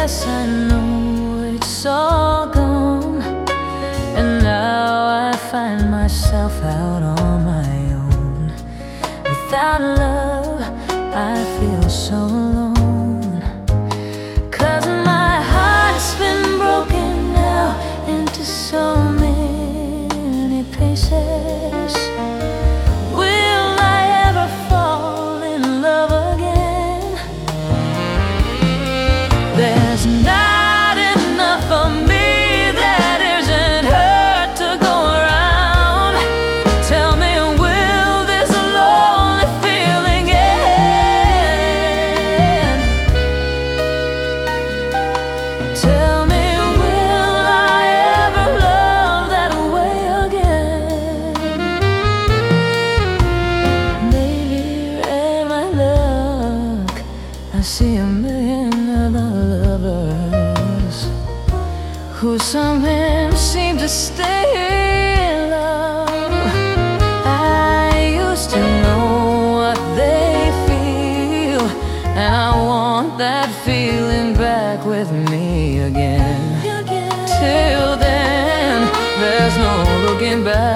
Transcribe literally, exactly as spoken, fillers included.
Yes, I know it's all gone, and now I find myself out on my own. Without love, I feel so alone, 'cause my heart's been broken now into so many pieces. Will I ever fall in love again? There's not enough for me that isn't hurt to go around. Tell me, will this lonely feeling end? Tell me, will I ever love that way again? Maybe in my luck I see a million other lovers who somehow seem to stay in love. I used to know what they feel, and I want that feeling back with me again. Till then, there's no looking back.